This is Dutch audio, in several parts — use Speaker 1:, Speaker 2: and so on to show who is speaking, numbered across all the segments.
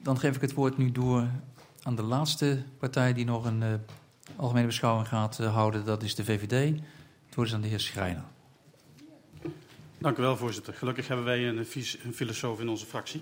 Speaker 1: Dan geef ik het woord nu door aan de laatste partij die nog een algemene beschouwing gaat houden. Dat is de VVD. Het woord is aan de heer Schrijner.
Speaker 2: Dank u wel, voorzitter. Gelukkig hebben wij een filosoof in onze fractie.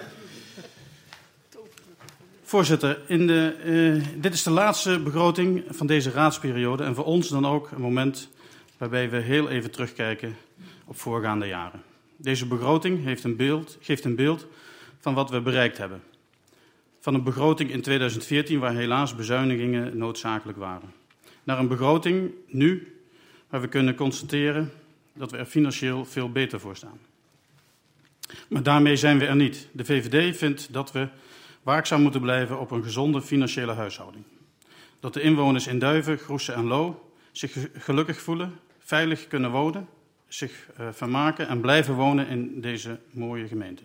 Speaker 2: Voorzitter, dit is de laatste begroting van deze raadsperiode en voor ons dan ook een moment waarbij we heel even terugkijken op voorgaande jaren. Deze begroting geeft een beeld van wat we bereikt hebben. Van een begroting in 2014 waar helaas bezuinigingen noodzakelijk waren. Naar een begroting nu waar we kunnen constateren dat we er financieel veel beter voor staan. Maar daarmee zijn we er niet. De VVD vindt dat we waakzaam moeten blijven op een gezonde financiële huishouding. Dat de inwoners in Duiven, Groessen en Loo zich gelukkig voelen, veilig kunnen wonen, zich vermaken en blijven wonen in deze mooie gemeente.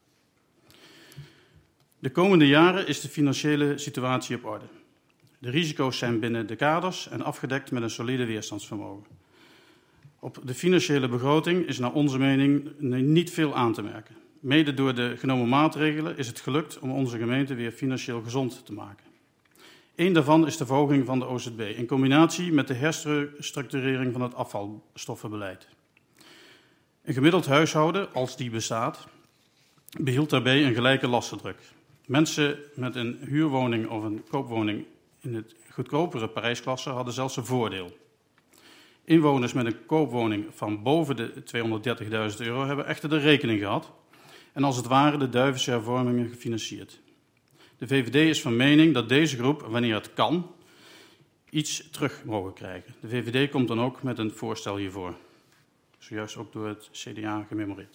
Speaker 2: De komende jaren is de financiële situatie op orde. De risico's zijn binnen de kaders en afgedekt met een solide weerstandsvermogen. Op de financiële begroting is naar onze mening niet veel aan te merken. Mede door de genomen maatregelen is het gelukt om onze gemeente weer financieel gezond te maken. Eén daarvan is de verhoging van de OZB in combinatie met de herstructurering van het afvalstoffenbeleid. Een gemiddeld huishouden, als die bestaat, behield daarbij een gelijke lastendruk. Mensen met een huurwoning of een koopwoning in het goedkopere prijsklasse hadden zelfs een voordeel. Inwoners met een koopwoning van boven de €230.000 hebben echter de rekening gehad en als het ware de Duivense hervormingen gefinancierd. De VVD is van mening dat deze groep, wanneer het kan, iets terug mogen krijgen. De VVD komt dan ook met een voorstel hiervoor. Zojuist ook door het CDA gememoreerd.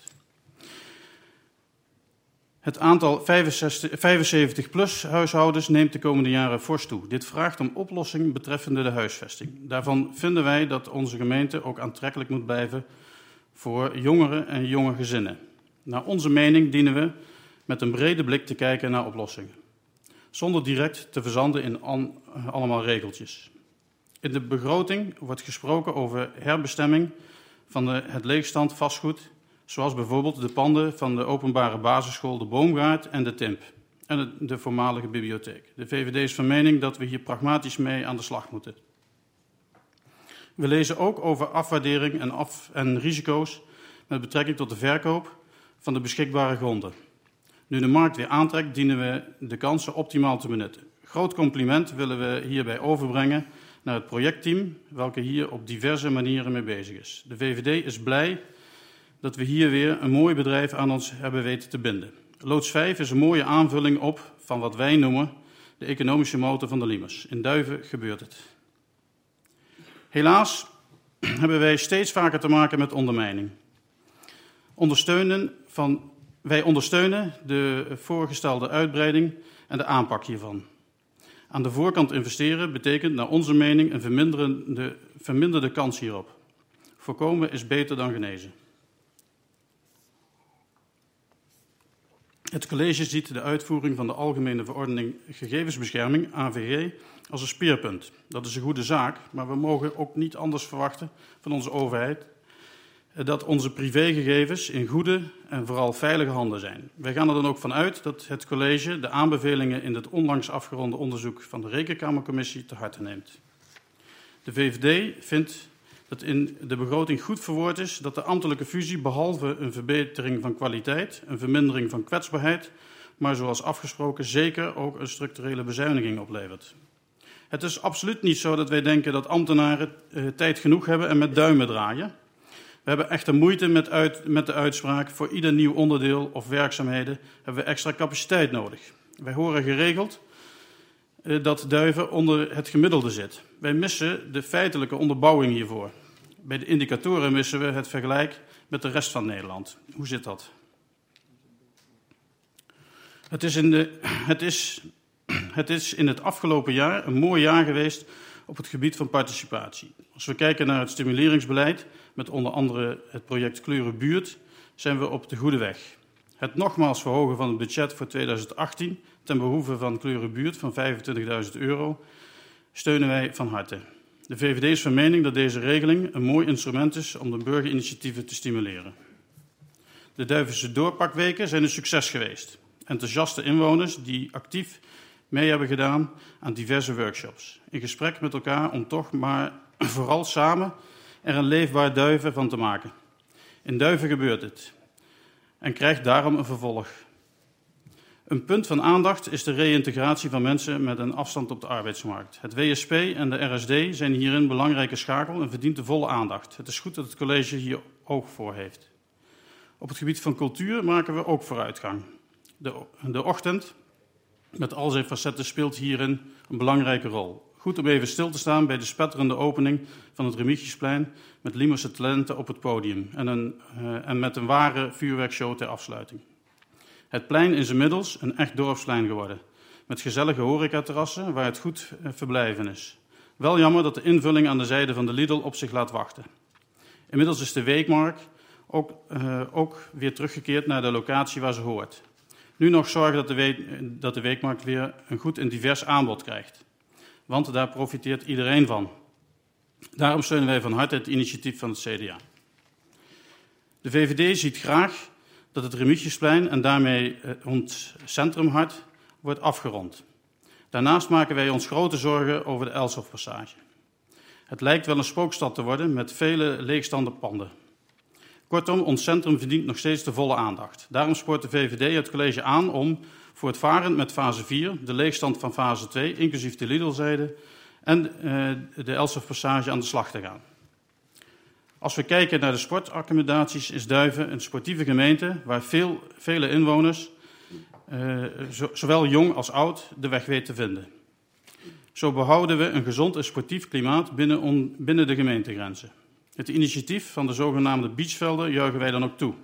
Speaker 2: Het aantal 75-plus huishoudens neemt de komende jaren fors toe. Dit vraagt om oplossing betreffende de huisvesting. Daarvan vinden wij dat onze gemeente ook aantrekkelijk moet blijven voor jongeren en jonge gezinnen. Naar onze mening dienen we met een brede blik te kijken naar oplossingen. Zonder direct te verzanden in allemaal regeltjes. In de begroting wordt gesproken over herbestemming van het leegstand vastgoed, zoals bijvoorbeeld de panden van de openbare basisschool De Boomgaard en de TIMP en de voormalige bibliotheek. De VVD is van mening dat we hier pragmatisch mee aan de slag moeten. We lezen ook over afwaardering en risico's met betrekking tot de verkoop van de beschikbare gronden. Nu de markt weer aantrekt, dienen we de kansen optimaal te benutten. Groot compliment willen we hierbij overbrengen naar het projectteam, welke hier op diverse manieren mee bezig is. De VVD is blij dat we hier weer een mooi bedrijf aan ons hebben weten te binden. Loods 5 is een mooie aanvulling op van wat wij noemen de economische motor van de Liemers. In Duiven gebeurt het. Helaas hebben wij steeds vaker te maken met ondermijning. Wij ondersteunen de voorgestelde uitbreiding en de aanpak hiervan. Aan de voorkant investeren betekent naar onze mening een verminderde kans hierop. Voorkomen is beter dan genezen. Het college ziet de uitvoering van de Algemene Verordening Gegevensbescherming, AVG, als een speerpunt. Dat is een goede zaak, maar we mogen ook niet anders verwachten van onze overheid dat onze privégegevens in goede en vooral veilige handen zijn. Wij gaan er dan ook van uit dat het college de aanbevelingen in het onlangs afgeronde onderzoek van de Rekenkamercommissie te harte neemt. De VVD vindt dat in de begroting goed verwoord is dat de ambtelijke fusie behalve een verbetering van kwaliteit, een vermindering van kwetsbaarheid, maar zoals afgesproken zeker ook een structurele bezuiniging oplevert. Het is absoluut niet zo dat wij denken dat ambtenaren tijd genoeg hebben en met duimen draaien. We hebben echter moeite met de uitspraak voor ieder nieuw onderdeel of werkzaamheden hebben we extra capaciteit nodig. Wij horen geregeld dat Duiven onder het gemiddelde zit. Wij missen de feitelijke onderbouwing hiervoor. Bij de indicatoren missen we het vergelijk met de rest van Nederland. Hoe zit dat? Het is in het afgelopen jaar een mooi jaar geweest op het gebied van participatie. Als we kijken naar het stimuleringsbeleid, met onder andere het project Kleurenbuurt, zijn we op de goede weg. Het nogmaals verhogen van het budget voor 2018 ten behoeve van Kleurenbuurt van €25.000 steunen wij van harte. De VVD is van mening dat deze regeling een mooi instrument is om de burgerinitiatieven te stimuleren. De Duivense doorpakweken zijn een succes geweest. Enthousiaste inwoners die actief mee hebben gedaan aan diverse workshops. In gesprek met elkaar om toch maar vooral samen er een leefbaar Duiven van te maken. In Duiven gebeurt het en krijgt daarom een vervolg. Een punt van aandacht is de reïntegratie van mensen met een afstand op de arbeidsmarkt. Het WSP en de RSD zijn hierin een belangrijke schakel en verdient de volle aandacht. Het is goed dat het college hier oog voor heeft. Op het gebied van cultuur maken we ook vooruitgang. De ochtend, met al zijn facetten, speelt hierin een belangrijke rol. Goed om even stil te staan bij de spetterende opening van het Remigiusplein met Limburgse talenten op het podium en met een ware vuurwerkshow ter afsluiting. Het plein is inmiddels een echt dorpsplein geworden, met gezellige horecaterrassen waar het goed verblijven is. Wel jammer dat de invulling aan de zijde van de Lidl op zich laat wachten. Inmiddels is de Weekmarkt ook weer teruggekeerd naar de locatie waar ze hoort. Nu nog zorgen dat de Weekmarkt weer een goed en divers aanbod krijgt. Want daar profiteert iedereen van. Daarom steunen wij van harte het initiatief van het CDA. De VVD ziet graag dat het Remigiusplein en daarmee ons centrumhart wordt afgerond. Daarnaast maken wij ons grote zorgen over de Elshoffpassage. Het lijkt wel een spookstad te worden met vele leegstaande panden. Kortom, ons centrum verdient nog steeds de volle aandacht. Daarom spoort de VVD het college aan om voortvarend met fase 4, de leegstand van fase 2, inclusief de Lidlzijde en de Elshoffpassage aan de slag te gaan. Als we kijken naar de sportaccommodaties is Duiven een sportieve gemeente waar vele inwoners, zowel jong als oud, de weg weten te vinden. Zo behouden we een gezond en sportief klimaat binnen de gemeentegrenzen. Het initiatief van de zogenaamde beachvelden juichen wij dan ook toe.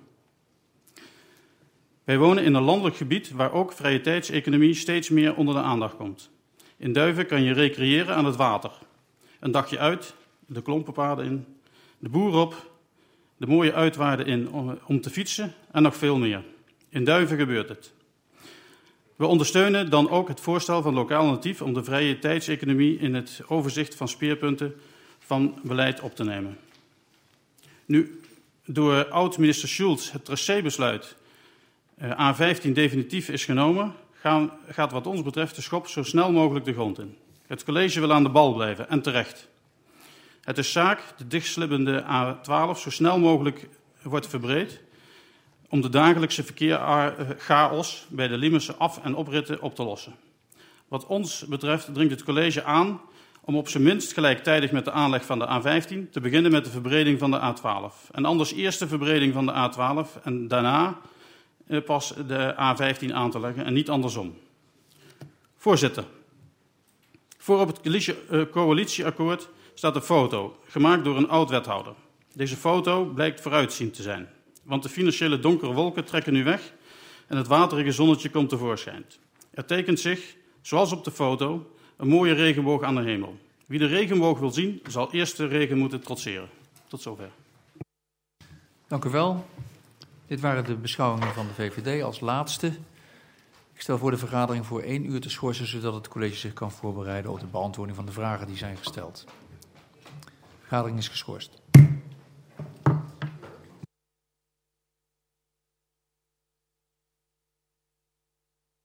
Speaker 2: Wij wonen in een landelijk gebied waar ook vrije tijdseconomie steeds meer onder de aandacht komt. In Duiven kan je recreëren aan het water. Een dagje uit, de klompenpaden in, de boer op, de mooie uitwaarden in om te fietsen en nog veel meer. In Duiven gebeurt het. We ondersteunen dan ook het voorstel van Lokaal Initiatief om de vrije tijdseconomie in het overzicht van speerpunten van beleid op te nemen. Nu door oud-minister Schulz het tracébesluit A15 definitief is genomen, gaat wat ons betreft de schop zo snel mogelijk de grond in. Het college wil aan de bal blijven en terecht. Het is zaak de dichtslibbende A12 zo snel mogelijk wordt verbreed om de dagelijkse verkeerschaos bij de Limburgse af- en opritten op te lossen. Wat ons betreft dringt het college aan om op zijn minst gelijktijdig met de aanleg van de A15 te beginnen met de verbreding van de A12. En anders eerst de verbreding van de A12 en daarna pas de A15 aan te leggen en niet andersom. Voorzitter, voor op het coalitieakkoord staat een foto, gemaakt door een oud-wethouder. Deze foto blijkt vooruitziend te zijn, want de financiële donkere wolken trekken nu weg en het waterige zonnetje komt tevoorschijn. Er tekent zich, zoals op de foto, een mooie regenboog aan de hemel. Wie de regenboog wil zien, zal eerst de regen moeten trotseren. Tot zover.
Speaker 1: Dank u wel. Dit waren de beschouwingen van de VVD als laatste. Ik stel voor de vergadering voor 1 uur te schorsen, zodat het college zich kan voorbereiden op de beantwoording van de vragen die zijn gesteld. De vergadering is geschorst.